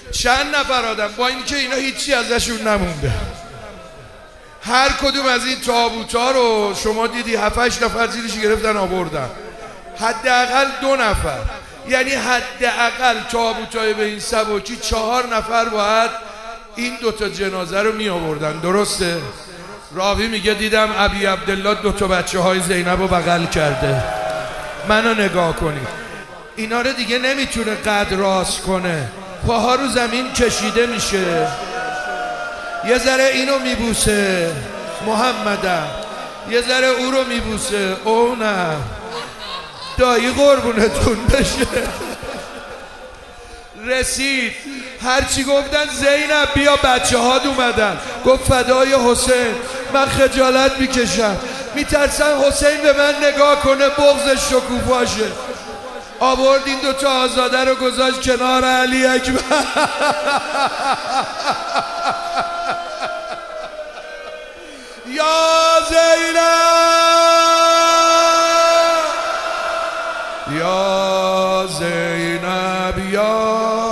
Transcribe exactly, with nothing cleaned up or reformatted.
چند نفر آدم، با اینکه اینا هیچی ازشون نمونده. هر کدوم از این تابوتا رو شما دیدی هفت هشت نفر زیرش گرفتن آوردن، حداقل دو نفر، یعنی حداقل تابوتای به این سبکی چهار نفر باید این دوتا جنازه رو می آوردن. درسته؟ راوی میگه دیدم ابی عبدالله دوتا بچه های زینب رو بغل کرده. منو نگاه کنید، اینا رو دیگه نمیتونه قد راست کنه، پاها رو زمین کشیده میشه، یه ذره اینو میبوسه محمدم، یه ذره او رو میبوسه، او نه دایی قربونتون بشه. رسید هرچی گفتن زینب بیا، بچه هات اومدن، گفت فدای حسین، من خجالت میکشم، میترسم حسین به من نگاه کنه بغضش شکوفاشه. آورد این دوتا آزاده رو گذاشت کنار علی اکبر. یا زینب یا زینب یا